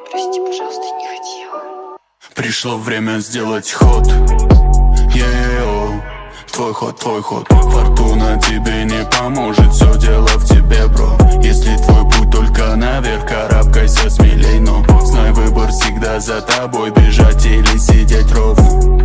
Прости, пожалуйста, не хотела. Пришло время сделать ход. Твой ход, фортуна тебе не поможет. Все дело в тебе, бро. Если твой путь только наверх, карабкайся смелей, но знай, выбор всегда за тобой. Бежать или сидеть ровно.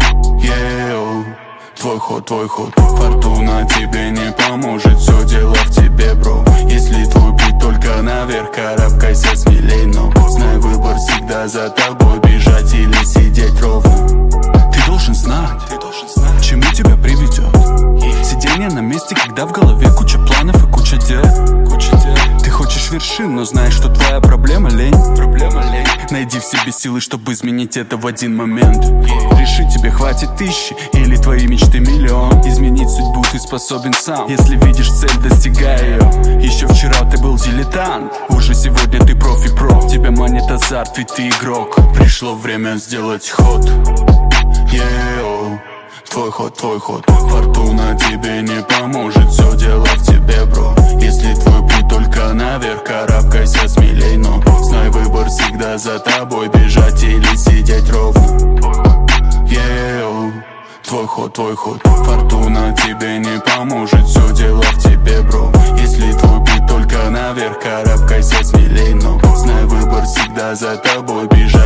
Твой ход, фортуна тебе не поможет. Все дело в тебе, бро. Если твой путь только наверх, карабкайся смелей, но знай, выбор всегда за тобой. Бежать или сидеть ровно. Ты должен знать, к чему тебя приведет сидение на месте, когда в голове куча планов и куча дел. Ты хочешь вершин, но знаешь, что твоя проблема лень. Найди в себе силы, чтобы изменить это в один момент. Реши, тебе хватит тысячи или твои мечты миллион. Изменить судьбу ты способен сам, если видишь цель, достигай ее. Еще вчера ты был дилетант, уже сегодня ты профи-про. Тебя манит азарт, ведь ты игрок. Пришло время сделать ход. Твой ход, фортуна тебе не поможет. Все дело в тебе, бро. Если твой путь только наверх, карабкайся смелей, но знай, выбор всегда за тобой. Бежать или сидеть ровно. Твой ход, фортуна тебе не поможет. Все дело в тебе, бро. Если твой путь только наверх, карабкайся смелей, но знай, выбор всегда за тобой. Бежать